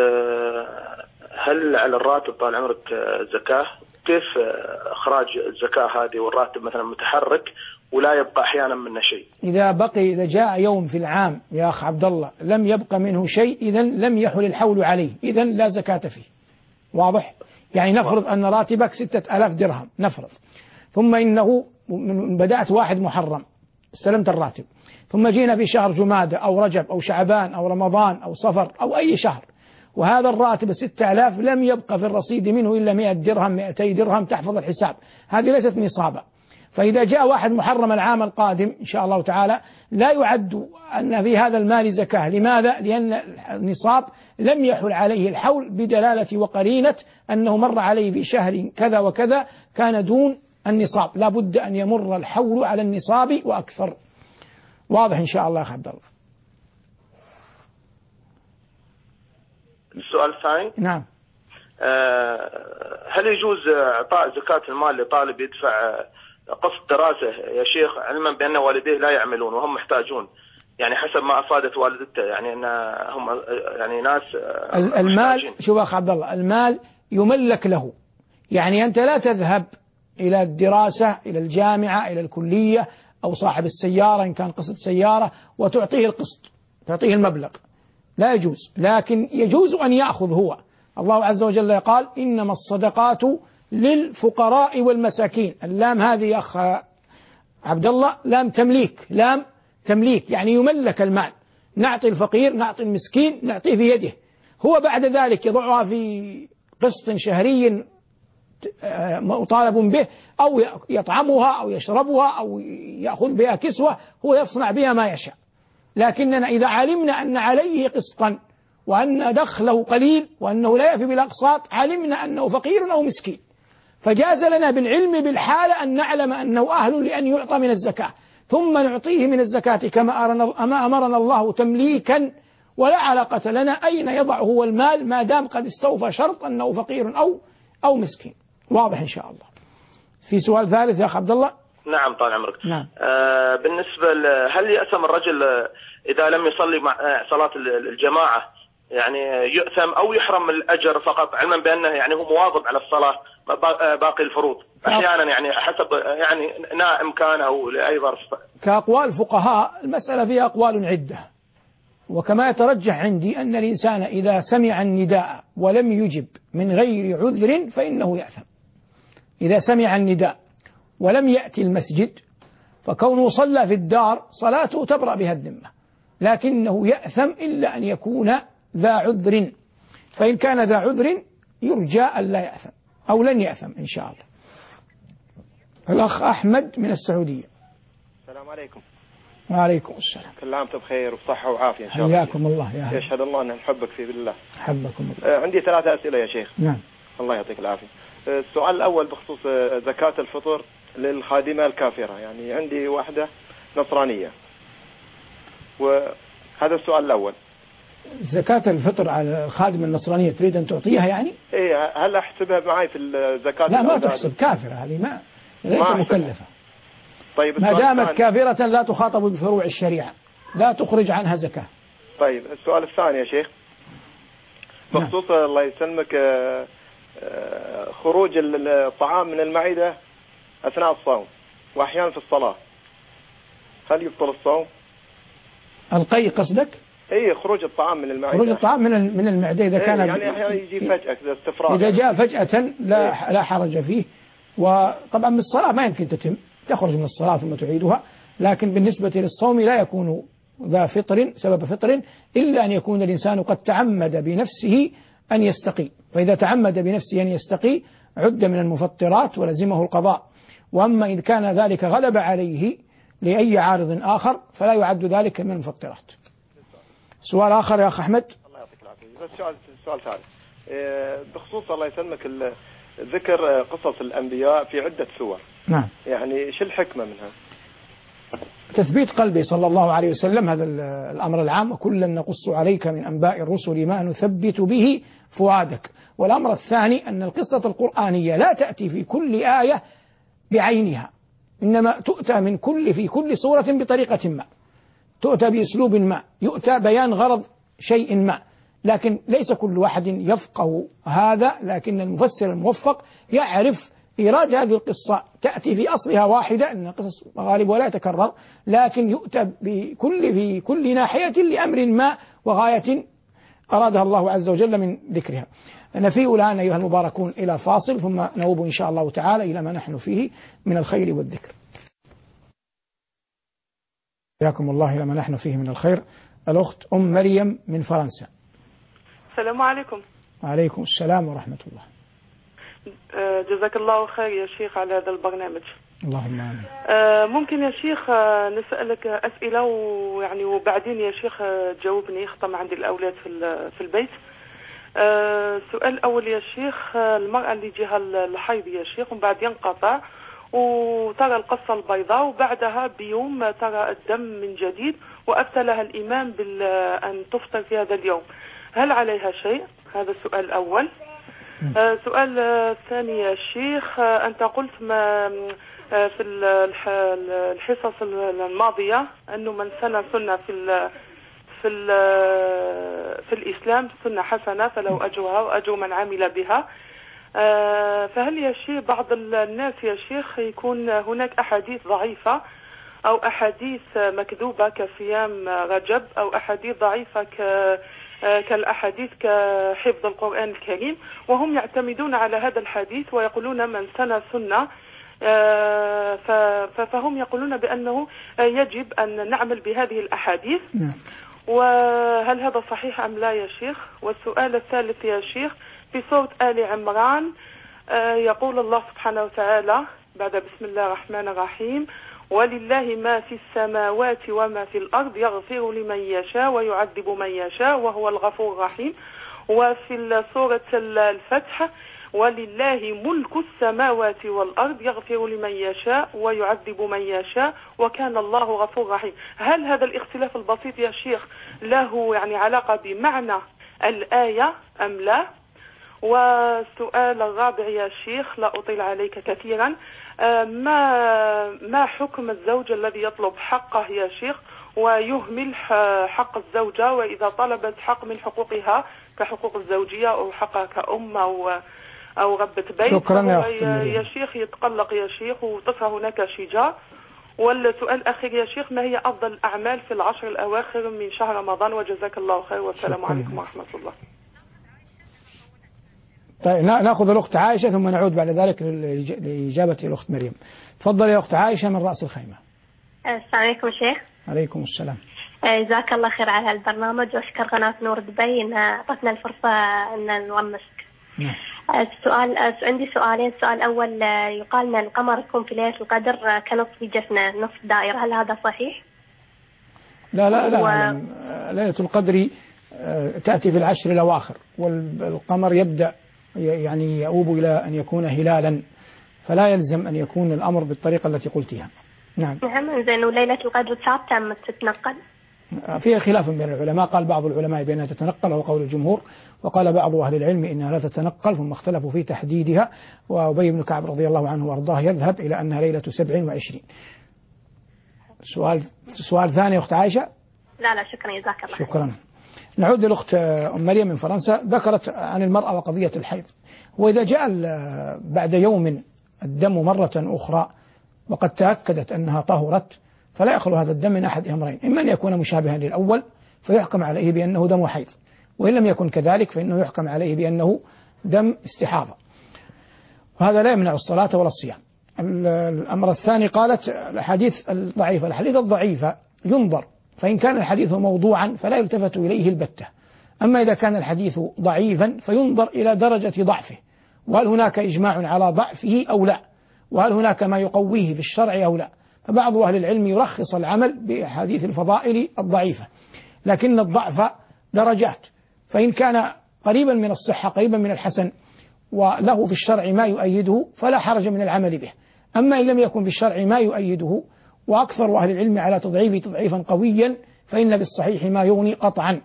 هل على الراتب طال عمرك زكاة؟ كيف إخراج الزكاة هذه والراتب مثلا متحرك ولا يبقى أحيانا منه شيء؟ إذا جاء يوم في العام يا أخ عبد الله لم يبقى منه شيء، إذن لم يحل الحول عليه، إذن لا زكاة فيه. واضح؟ يعني نفرض أن راتبك 6000 درهم نفرض، ثم إنه بدأت 1 محرم استلمت الراتب، ثم جينا في شهر جمادة أو رجب أو شعبان أو رمضان أو صفر أو أي شهر، وهذا الراتب 6000 لم يبقى في الرصيد منه إلا 100 درهم 200 درهم تحفظ الحساب، هذه ليست نصابة. فإذا جاء 1 محرم العام القادم إن شاء الله تعالى لا يعد أن في هذا المال زكاة. لماذا؟ لأن النصاب لم يحل عليه الحول بدلالة وقرينة أنه مر عليه في شهر كذا وكذا كان دون النصاب، لا بد أن يمر الحول على النصاب وأكثر. واضح إن شاء الله يا أخي عبد الله. السؤال الثاني: نعم. هل يجوز إعطاء زكاة المال لطالب يدفع قسط دراسة يا شيخ، علما بأن والديه لا يعملون وهم محتاجون، يعني حسب ما أفادت والدته، يعني أن هم يعني ناس المال. شوف أخ عبد الله، المال يملك له، يعني أنت لا تذهب إلى الدراسة إلى الجامعة إلى الكلية أو صاحب السيارة إن كان قسط سيارة وتعطيه القسط، تعطيه المبلغ، لا يجوز، لكن يجوز أن يأخذ هو. الله عز وجل قال إنما الصدقات للفقراء والمساكين. اللام هذه يا أخ عبد الله لام تمليك، لام تمليك يعني يملك المال، نعطي الفقير نعطي المسكين نعطيه في يده، هو بعد ذلك يضعها في قسط شهري مطالب به، أو يطعمها أو يشربها أو يأخذ بها كسوة، هو يصنع بها ما يشاء. لكننا إذا علمنا أن عليه قسطا وأن دخله قليل وأنه لا يفي بالأقساط، علمنا أنه فقير أو مسكين، فجاز لنا بالعلم بالحالة أن نعلم أنه أهل لأن يعطى من الزكاة، ثم نعطيه من الزكاة كما أمرنا الله تمليكا، ولا علاقة لنا أين يضع هو المال ما دام قد استوفى شرط أنه فقير أو مسكين. واضح إن شاء الله. في سؤال ثالث يا أخ عبد الله؟ نعم طال عمرك. نعم. بالنسبة هل يأثم الرجل إذا لم يصلي مع صلاة الجماعة، يعني يؤثم أو يحرم من الأجر فقط، علما بأنه يعني هو مواظب على الصلاة باقي الفروض، أحيانا يعني حسب يعني نائم كان أو لأي ظرف. كأقوال الفقهاء المسألة فيها أقوال عدة، وكما يترجح عندي أن الإنسان إذا سمع النداء ولم يجب من غير عذر فإنه يأثم. إذا سمع النداء ولم يأتي المسجد فكونه صلى في الدار صلاته تبرأ بها الذمة، لكنه يأثم إلا أن يكون ذا عذر، فإن كان ذا عذر يرجى أن لا يأثم أو لن يأثم إن شاء الله. الأخ أحمد من السعودية. السلام عليكم. وعليكم السلام. كل عام وانتم بخير وصحة وعافية إن شاء الله. حياكم الله يا أهل. يشهد الله أن نحبك في بالله. حبكم الله. عندي 3 أسئلة يا شيخ. نعم. الله يعطيك العافية. السؤال الأول بخصوص زكاة الفطر للخادمة الكافرة، يعني عندي واحدة نصرانية، وهذا السؤال الأول. زكاة الفطر على الخادمة النصرانية تريد أن تعطيها يعني؟ إيه، هل أحسبها معي في الزكاة؟ لا ما تحسب، كافرة هذه ليس مكلفة. طيب ما دامت كافرة لا تخاطب بفروع الشريعة، لا تخرج عنها زكاة. طيب السؤال الثاني يا شيخ بخصوص الله يسلمك خروج الطعام من المعدة أثناء الصوم وأحيانا في الصلاة، هل يبطل الصوم؟ القي قصدك؟ اي خروج الطعام من المعدة. خروج الطعام من المعدة إذا كان يعني أحيانا يجي فجأة كذا استفراغ، إذا جاء فجأة لا حرج فيه. وطبعا من الصلاة ما يمكن تتم، يخرج من الصلاة ثم تعيدها، لكن بالنسبة للصوم لا يكون ذا فطر سبب فطر إلا أن يكون الإنسان قد تعمد بنفسه أن يستقي، فإذا تعمد بنفسه أن يستقي عد من المفطرات ولزمه القضاء. وأما إذا كان ذلك غلب عليه لأي عارض آخر فلا يعد ذلك من المفطرات. سؤال آخر يا أخ أحمد. الله يعطيك العافية. بس سؤال ثالث بخصوص الله يسلمك ذكر قصص الأنبياء في عدة سور. نعم. يعني شو الحكمة منها؟ تثبيت قلبه صلى الله عليه وسلم، هذا الأمر العام، وكلا نقص عليك من أنباء الرسل ما نثبت به فؤادك. والأمر الثاني أن القصة القرآنية لا تأتي في كل آية بعينها، إنما تؤتى في كل سورة بطريقة ما، تؤتى بأسلوب ما، يؤتى بيان غرض شيء ما، لكن ليس كل واحد يفقه هذا، لكن المفسر الموفق يعرف إيراد هذه القصة تأتي في أصلها واحدة، أن القصص غالب ولا يتكرر، لكن يؤتى في كل ناحية لأمر ما وغاية أرادها الله عز وجل من ذكرها. نفيء الآن أيها المباركون إلى فاصل، ثم نعود إن شاء الله تعالى إلى ما نحن فيه من الخير والذكر. حياكم الله إلى ما نحن فيه من الخير. الأخت أم مريم من فرنسا. السلام عليكم. وعليكم السلام ورحمة الله. جزاك الله خير يا شيخ على هذا البرنامج. اللهم آمين. ممكن يا شيخ نسألك أسئلة ويعني وبعدين يا شيخ تجاوبني، ختم عندي الأولاد في البيت. السؤال الأول يا شيخ، المرأة اللي يجيها الحيض يا شيخ ومن بعد ينقطع وترى القصة البيضاء وبعدها بيوم ترى الدم من جديد وأفتى لها الإمام أن تفطر في هذا اليوم، هل عليها شيء؟ هذا السؤال الأول. سؤال الثاني يا شيخ، أنت قلت في الحصص الماضية أنه من سن سنة في الإسلام سنة حسنة فله أجرها وأجر من عمل بها. فهل يا شيخ بعض الناس يا شيخ يكون هناك أحاديث ضعيفة أو أحاديث مكذوبة كصيام رجب أو أحاديث ضعيفة كالأحاديث كحفظ القرآن الكريم، وهم يعتمدون على هذا الحديث ويقولون من سن سنة، فهم يقولون بأنه يجب أن نعمل بهذه الأحاديث. وهل هذا صحيح أم لا يا شيخ؟ والسؤال الثالث يا شيخ، في سورة آل عمران يقول الله سبحانه وتعالى بعد بسم الله الرحمن الرحيم: ولله ما في السماوات وما في الأرض يغفر لمن يشاء ويعذب من يشاء وهو الغفور الرحيم. وفي سورة الفتح: ولله ملك السماوات والأرض يغفر لمن يشاء ويعذب من يشاء وكان الله غفور رحيم. هل هذا الاختلاف البسيط يا شيخ له يعني علاقة بمعنى الآية أم لا؟ والسؤال الرابع يا شيخ، لا أطيل عليك كثيرا، ما حكم الزوج الذي يطلب حقه يا شيخ ويهمل حق الزوجة، وإذا طلبت حق من حقوقها كحقوق الزوجية أو حقها كأم أو ربة بيت، شكرا يا شيخ يتقلق يا شيخ وتصهى هناك شجار. والسؤال الأخير يا شيخ، ما هي أفضل الأعمال في العشر الأواخر من شهر رمضان؟ وجزاك الله خير والسلام عليكم ورحمة الله. طيب نأخذ الأخت عائشة ثم نعود بعد ذلك لإجابة الأخت مريم. تفضل يا أخت عائشة من رأس الخيمة. السلام عليكم شيخ. عليكم السلام. جزاك الله خير على هالبرنامج، وأشكر قناة نور دبي إن أعطتنا الفرصة أن نونسك. عندي سؤالين. السؤال الأول، يقال أن القمر يكون في ليلة القدر كنصف جفنة، نصف دائرة، هل هذا صحيح؟ لا ليلة القدر تأتي في العشر الأواخر، والقمر يبدأ يعني يؤوب إلى أن يكون هلالا، فلا يلزم أن يكون الأمر بالطريقة التي قلتها. نعم. زين، وليلة القدر ثابتة أم تتنقل؟ فيها خلاف بين العلماء، قال بعض العلماء بأنها تتنقل وهو قول الجمهور، وقال بعض أهل العلم إنها لا تتنقل، ثم اختلفوا في تحديدها. وأبي بن كعب رضي الله عنه وأرضاه يذهب إلى أنها ليلة 27. سؤال ثاني أخت عائشة. لا شكرا، جزاك الله. شكرا. نعود للأخت أم مريم من فرنسا، ذكرت عن المرأة وقضية الحيض. وإذا جاء بعد يوم الدم مرة أخرى وقد تأكدت أنها طهرت، فلا يخلو هذا الدم من أحد أمرين: إما أن يكون مشابها للأول فيحكم عليه بأنه دم حيض، وإن لم يكن كذلك فإنه يحكم عليه بأنه دم استحاضة، وهذا لا يمنع الصلاة ولا الصيام. الأمر الثاني، قالت الأحاديث الضعيفة. الحديث الضعيفة ينظر، فإن كان الحديث موضوعا فلا يلتفت إليه البتة، أما إذا كان الحديث ضعيفا فينظر إلى درجة ضعفه، وهل هناك إجماع على ضعفه أو لا، وهل هناك ما يقويه في الشرع أو لا. فبعض أهل العلم يرخص العمل بأحاديث الفضائل الضعيفة، لكن الضعف درجات، فإن كان قريبا من الصحة قريبا من الحسن وله في الشرع ما يؤيده فلا حرج من العمل به. أما إن لم يكن في الشرع ما يؤيده وأكثر أهل العلم على تضعيفه تضعيفا قويا فإن بالصحيح ما يغني قطعا.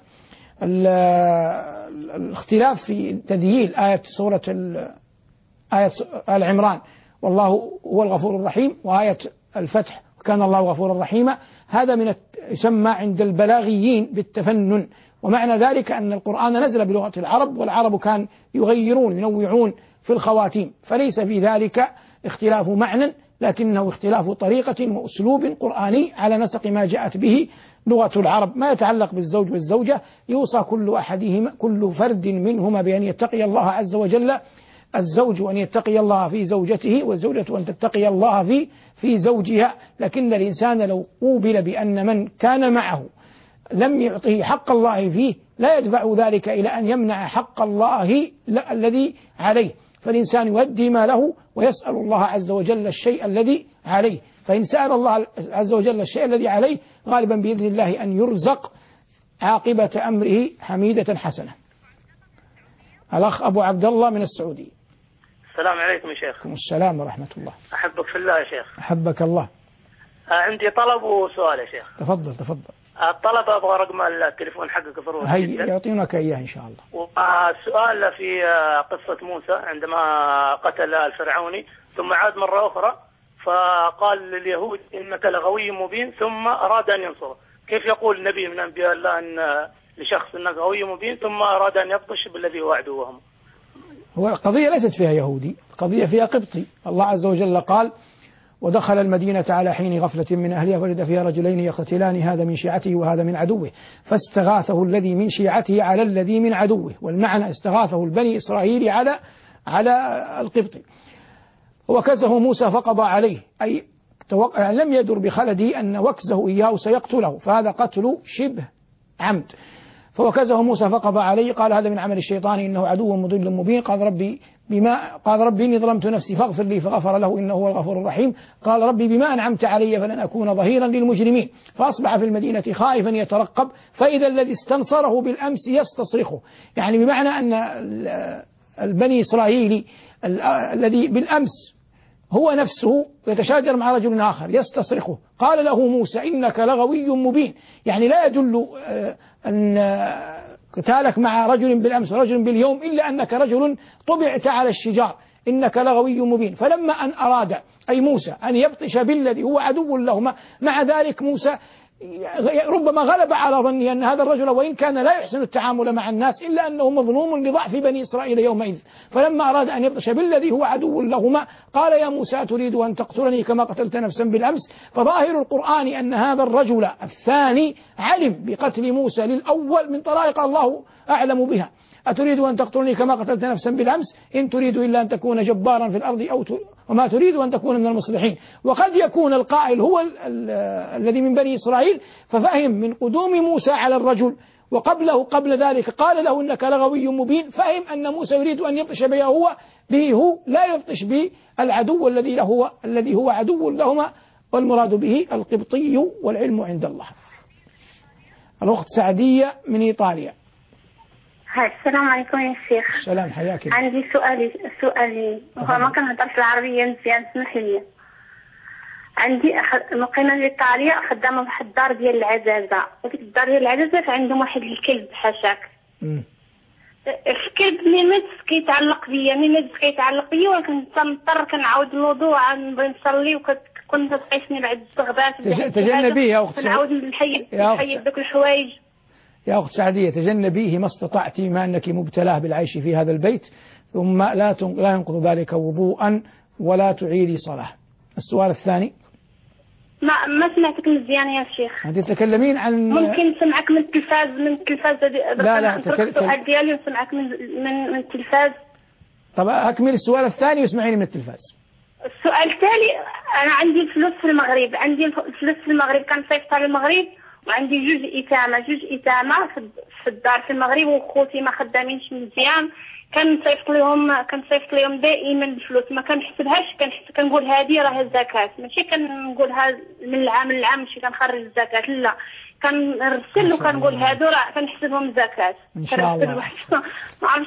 الاختلاف في تذييل سورة آية آل عمران والله هو الغفور الرحيم، وآية الفتح كان الله غفورا رحيما، هذا من يسمى عند البلاغيين بالتفنن، ومعنى ذلك أن القرآن نزل بلغة العرب، والعرب كان ينوعون في الخواتيم، فليس في ذلك اختلاف معنى، لكنه اختلاف طريقة وأسلوب قرآني على نسق ما جاءت به لغة العرب. ما يتعلق بالزوج والزوجة يوصى كل فرد منهما بأن يتقي الله عز وجل، الزوج أن يتقي الله في زوجته، والزوجة أن تتقي الله في زوجها. لكن الإنسان لو قوبل بأن من كان معه لم يعطه حق الله فيه لا يدفع ذلك إلى أن يمنع حق الله الذي عليه، فالإنسان يؤدي ما له ويسأل الله عز وجل الشيء الذي عليه، فإن سأل الله عز وجل الشيء الذي عليه غالبا بإذن الله أن يرزق عاقبة أمره حميدة حسنة. الأخ أبو عبد الله من السعودية. السلام عليكم يا شيخ. السلام ورحمة الله. أحبك في الله يا شيخ. أحبك الله. عندي طلب وسؤال يا شيخ. تفضل. الطلب أبغى رقم التليفون حقك ضروري. هي يعطينك إياه إن شاء الله. والسؤال في قصة موسى عندما قتل الفرعوني ثم عاد مرة أخرى فقال لليهود إنك لغوي مبين، ثم أراد أن ينصره. كيف يقول نبي من أنبياء الله أن لشخص إنك غوي مبين ثم أراد أن يبطش بالذي هو عدوهم؟ هو القضية ليست فيها يهودي، القضية فيها قبطي. الله عز وجل قال ودخل المدينة على حين غفلة من أهلها فوجد فيها رجلين يقتتلان هذا من شيعته وهذا من عدوه فاستغاثه الذي من شيعته على الذي من عدوه. والمعنى استغاثه البني إسرائيل على القبطي. وكزه موسى فقضى عليه، أي لم يدر بخلده أن وكزه إياه سيقتله، فهذا قتل شبه عمد. فوكزه موسى فقضى عليه، قال هذا من عمل الشيطان إنه عدو مضل مبين. قال ربي إني ظلمت نفسي فاغفر لي فغفر له إنه هو الغفور الرحيم. قال ربي بما أنعمت علي فلن أكون ظهيرا للمجرمين. فأصبح في المدينة خائفا يترقب فإذا الذي استنصره بالأمس يستصرخه، يعني بمعنى أن البني إسرائيلي الذي بالأمس هو نفسه يتشاجر مع رجل آخر يستصرخه. قال له موسى إنك لغوي مبين، يعني لا يدل أن قتالك مع رجل بالأمس ورجل باليوم إلا أنك رجل طبعت على الشجار، إنك لغوي مبين. فلما أن أراد أي موسى أن يبطش بالذي هو عدو لهما، مع ذلك موسى ربما غلب على ظنه أن هذا الرجل وإن كان لا يحسن التعامل مع الناس إلا أنه مظلوم لضعف بني إسرائيل يومئذ. فلما أراد أن يبطش بالذي هو عدو لهما قال يا موسى تريد أن تقتلني كما قتلت نفسا بالأمس. فظاهر القرآن أن هذا الرجل الثاني علم بقتل موسى للأول من طرائق الله أعلم بها. أتريد أن تقتلني كما قتلت نفسا بالأمس إن تريد إلا أن تكون جبارا في الأرض وما تريد أن تكون من المصلحين. وقد يكون القائل هو الذي من بني إسرائيل ففهم من قدوم موسى على الرجل قبل ذلك قال له إنك لغوي مبين، فهم أن موسى يريد أن يبطش به هو لا يبطش بالعدو الذي هو عدو لهما، والمراد به القبطي والعلم عند الله. الأخت سعدية من إيطاليا. السلام عليكم يا شيخ. السلام، حياك الله. عندي سؤالي وهو ما كنهضرش العربية مزيان، اسمح لي. عندي مقيمة في إيطاليا خدامة بواحد الدار ديال العزازة، وديك الدار ديال العزازة فعندهم واحد الكلب حاشاك. الكلب ملي كيتعلق بيا وكنضطر كنعاود الوضوء نبغي نصلي وكنت تقيسني بعد الصغبات. تجنبيه يا أخت كنعاود نحيد دوك الحوايج. يا أخت سعدية تجنبيه ما استطعت بما أنك مبتلاه بالعيش في هذا البيت، ثم لا ينقض ذلك وضوءا ولا تعيدي صلاة. السؤال الثاني. ما سمعتك مزيان يا شيخ. أنت تتكلمين عن ممكن نسمعك من التلفاز لا السؤال ديالي نسمعك من التلفاز. طب أكمل السؤال الثاني واسمعيني من التلفاز. السؤال التالي أنا عندي الفلوس في المغرب كنصيفط للمغرب، وعندي جوج إتامة في الدار في المغرب، وخوتي ما خدامينش مزيان. كنصيفط لهم دائما الفلوس، ما كنحسبهاش، كنقول هذه راه الزكاة، ماشي كنقولها من العام للعام، ماشي كنخرج الزكاة، لا كنرسل وكنقول هادو راه كنحسبهم زكاة. إن شاء الله. ما عرفتش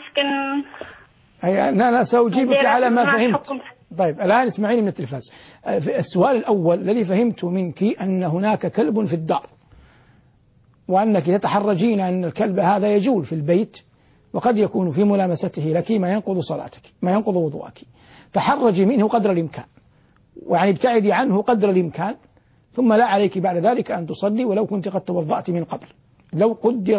أنا سأجيبك على ما فهمت. طيب الآن اسمعيني من التلفاز. السؤال الأول الذي فهمت منك أن هناك كلب في الدار، وأنك تتحرجين أن الكلب هذا يجول في البيت وقد يكون في ملامسته لك ما ينقض صلاتك، ما ينقض وضوءك. تحرجي منه قدر الإمكان، ويعني ابتعدي عنه قدر الإمكان، ثم لا عليك بعد ذلك أن تصلي ولو كنت قد توضأت من قبل، لو قدر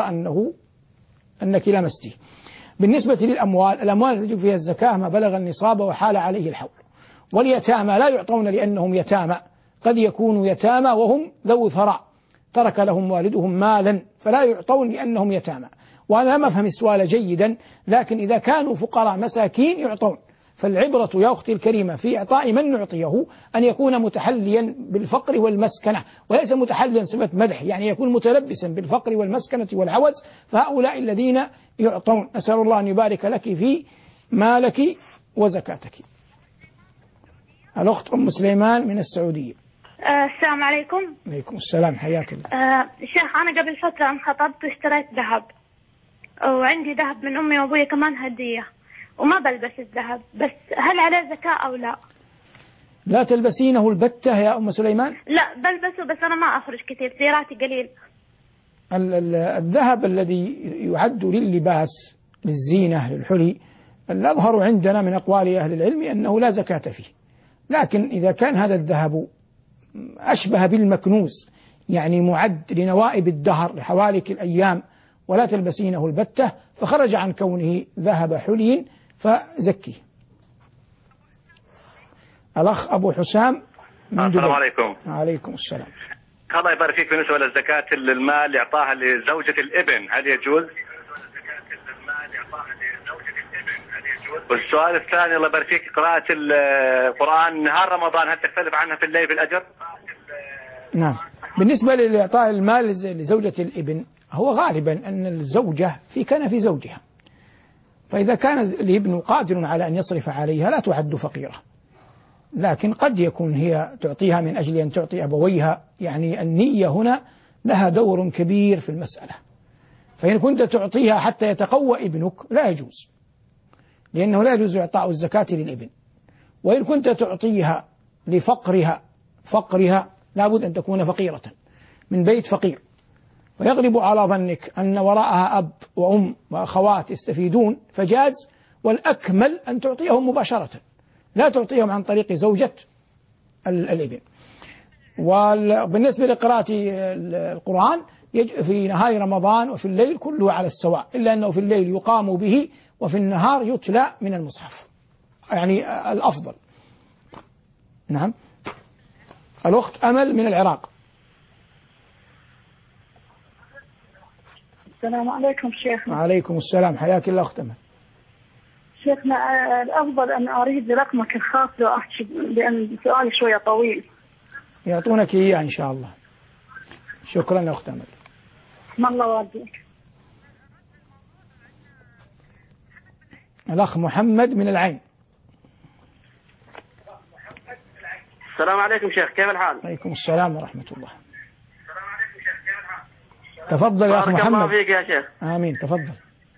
أنك لمستيه. بالنسبة للأموال، الأموال تجب فيها الزكاة ما بلغ النصاب وحال عليه الحول. واليتامى لا يعطون لأنهم يتامى، قد يكونوا يتامى وهم ذو ثراء ترك لهم والدهم مالا، فلا يعطون لأنهم يتامى. وأنا لم أفهم السؤال جيدا، لكن إذا كانوا فقراء مساكين يعطون. فالعبرة يا أختي الكريمة في إعطاء من نعطيه أن يكون متحليا بالفقر والمسكنة، وليس متحليا صفة مدح، يعني يكون متلبسا بالفقر والمسكنة والعوز، فهؤلاء الذين يعطون. أسأل الله أن يبارك لك في مالك وزكاتك. الأخت أم سليمان من السعودية. السلام عليكم. عليكم السلام، حياك الله. شيخ أنا قبل فترة انخطبت واشتريت ذهب، وعندي ذهب من أمي وأبوي كمان هدية، وما بلبس الذهب، بس هل عليه زكاة أو لا؟ لا تلبسينه البتة يا أم سليمان؟ لا بلبسه، بس أنا ما أخرج كثير، زياراتي قليل. الذهب الذي يعد لللباس للزينة للحلي الأظهر عندنا من أقوال أهل العلم أنه لا زكاة فيه، لكن إذا كان هذا الذهب أشبه بالمكنوز، يعني معد لنوائب الدهر لحوالك الأيام، ولا تلبسينه البتة، فخرج عن كونه ذهب حلي فزكيه. الأخ أبو حسام السلام عليكم. وعليكم السلام. الله يبارك فيك. بالنسبة للزكاة المال إعطاها لزوجة الابن هل يجوز؟ والسؤال الثاني الله يبارك فيك، قراءة القرآن نهار رمضان هل تختلف عنها في الليل بالأجر؟ نعم. بالنسبة لإعطاء المال لزوجة الابن، هو غالبا أن الزوجة في كنف زوجها، فإذا كان الابن قادر على أن يصرف عليها لا تعد فقيرة، لكن قد يكون هي تعطيها من أجل أن تعطي أبويها، يعني النية هنا لها دور كبير في المسألة. فإن كنت تعطيها حتى يتقوى ابنك لا يجوز، لأنه لا يجوز إعطاء الزكاة للابن. وإن كنت تعطيها فقرها لابد أن تكون فقيرة من بيت فقير، ويغلب على ظنك أن وراءها أب وأم وأخوات يستفيدون فجاز، والأكمل أن تعطيهم مباشرة، لا تعطيهم عن طريق زوجة الابن. وبالنسبة لقراءة القرآن في نهار رمضان وفي الليل كله على السواء، إلا أنه في الليل يقام به وفي النهار يتلى من المصحف، يعني الأفضل. نعم. الأخت أمل من العراق. السلام عليكم شيخنا. وعليكم السلام، حياك الله أخت أمل. شيخنا الأفضل أن أريد رقمك الخاص لو أحكي، لأن سؤالي شوية طويل. يعطونك إياه إن شاء الله. شكرا يا أخت أمل. ما الله والديك. الأخ محمد من العين. السلام عليكم شيخ، كيف الحال؟ عليكم السلام ورحمة الله. تفضل يا أخ محمد. بارك الله فيك يا شيخ. آمين. تفضل.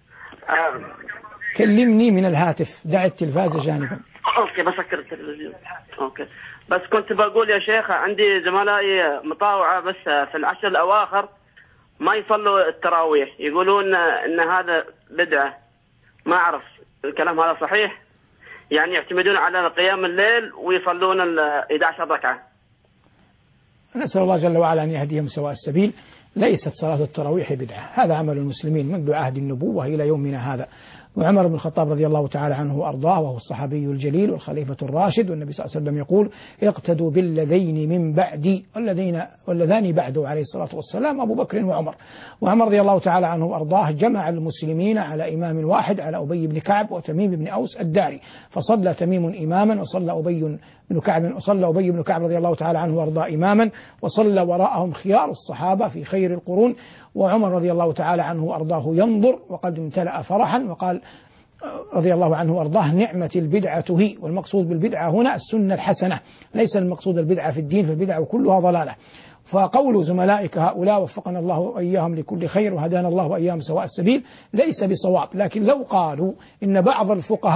كلمني من الهاتف، دع التلفاز جانبا. اوكي بسكر التلفزيون. اوكي بس كنت بقول يا شيخ، عندي زملائي مطاوعة بس في العشر الأواخر ما يصلوا التراويح، يقولون ان هذا بدعة. ما أعرف الكلام هذا صحيح؟ يعني يعتمدون على قيام الليل ويصلون 11 ركعة. نسأل الله جل وعلا أن يهديهم سواء السبيل. ليست صلاة التراويح بدعة، هذا عمل المسلمين منذ عهد النبوة إلى يومنا هذا. وعمر بن الخطاب رضي الله تعالى عنه وأرضاه، وهو الصحابي الجليل والخليفة الراشد، والنبي صلى الله عليه وسلم يقول: اقتدوا بالذين من بعدي، واللذان بعده عليه الصلاة والسلام أبو بكر وعمر. وعمر رضي الله تعالى عنه وأرضاه جمع المسلمين على إمام واحد، على أبي بن كعب وتميم بن أوس الداري، فصلى تميم إماما، وصلى أبي بن كعب رضي الله تعالى عنه وأرضاه إماما، وصلى وراءهم خيار الصحابة في خير القرون. وعمر رضي الله تعالى عنه وأرضاه ينظر وقد امتلأ فرحا، وقال رضي الله عنه وأرضاه: نعمة البدعة هي. والمقصود بالبدعة هنا السنة الحسنة، ليس المقصود البدعة في الدين، فالبدعة كلها ضلالة. فقول زملائك هؤلاء وفقنا الله وإياهم لكل خير وهدانا الله وإياهم سواء السبيل ليس بصواب. لكن لو قالوا إن بعض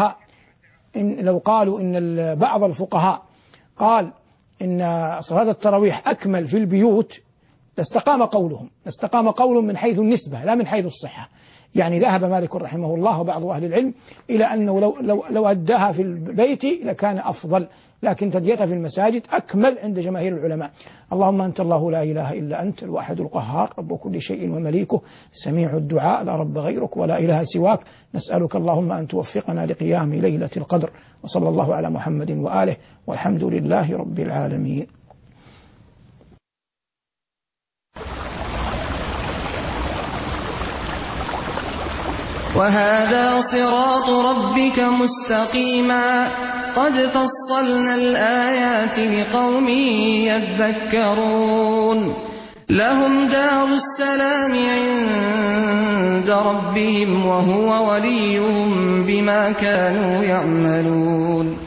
الفقهاء قال إن صلاة التراويح أكمل في البيوت لاستقام قولهم من حيث النسبة لا من حيث الصحة. يعني ذهب مالك رحمه الله وبعض أهل العلم إلى أنه لو أداها في البيت لكان أفضل، لكن تديتها في المساجد أكمل عند جماهير العلماء. اللهم أنت الله لا إله إلا أنت الواحد القهار رب كل شيء ومليكه سميع الدعاء لا رب غيرك ولا إله سواك. نسألك اللهم أن توفقنا لقيام ليلة القدر. وصلى الله على محمد وآله والحمد لله رب العالمين. وهذا صراط ربك مستقيما قد فصلنا الآيات لقوم يذكرون. لهم دار السلام عند ربهم وهو وليهم بما كانوا يعملون.